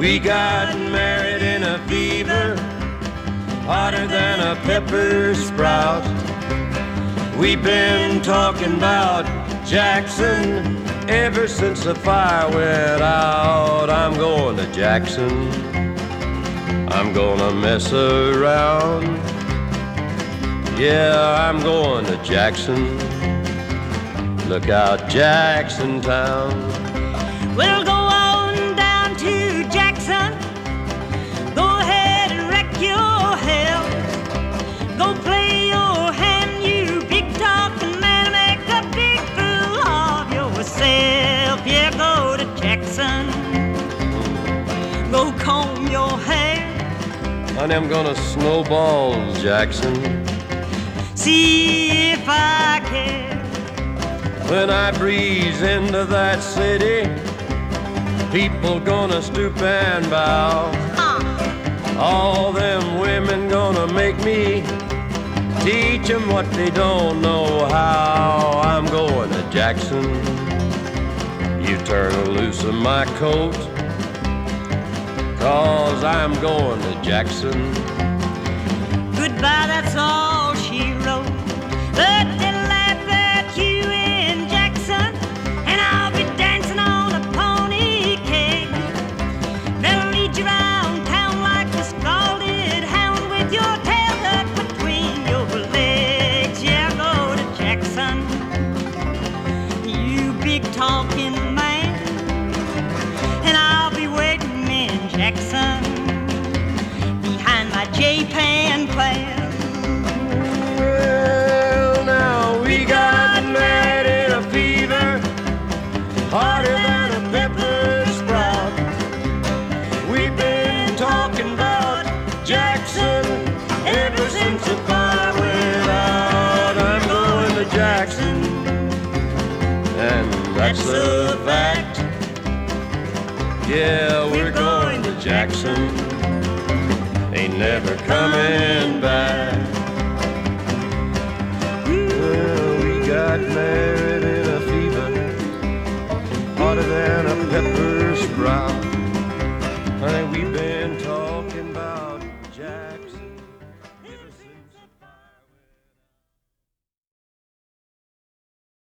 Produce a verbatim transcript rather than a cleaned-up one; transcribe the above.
We got married in a fever, hotter than a pepper sprout. We've been talking about Jackson ever since the fire went out. I'm going to Jackson, I'm gonna mess around. Yeah, I'm going to Jackson. Look out, Jackson Town. We'll go on down to Jackson. Go ahead and wreck your hell. Go play your hand, you big talking man. Make a big fool of yourself. Yeah, go to Jackson. Go comb your hair. Honey, I'm gonna snowball Jackson. See if I care. When I breeze into that city, people gonna stoop and bow. Huh. All them women gonna make me teach them what they don't know how. I'm going to Jackson. You turn loose of my coat, 'cause I'm going to Jackson. Goodbye, that's all she wrote. But they'll laugh at you in Jackson, and I'll be dancing on a pony keg. They'll lead you around town like a scalded hound with your tail tucked between your legs. Yeah, go to Jackson, you big talking man, and I'll be waiting in Jackson behind my J-Pan plan. Well, now we got married in a fever, hotter than a pepper sprout. We've been talking about Jackson ever since the fire went out. I'm going to Jackson, and that's a fact. Yeah, we're going to Jackson, ain't never coming back. Well, we got married in a fever, hotter than a pepper sprout. Honey, we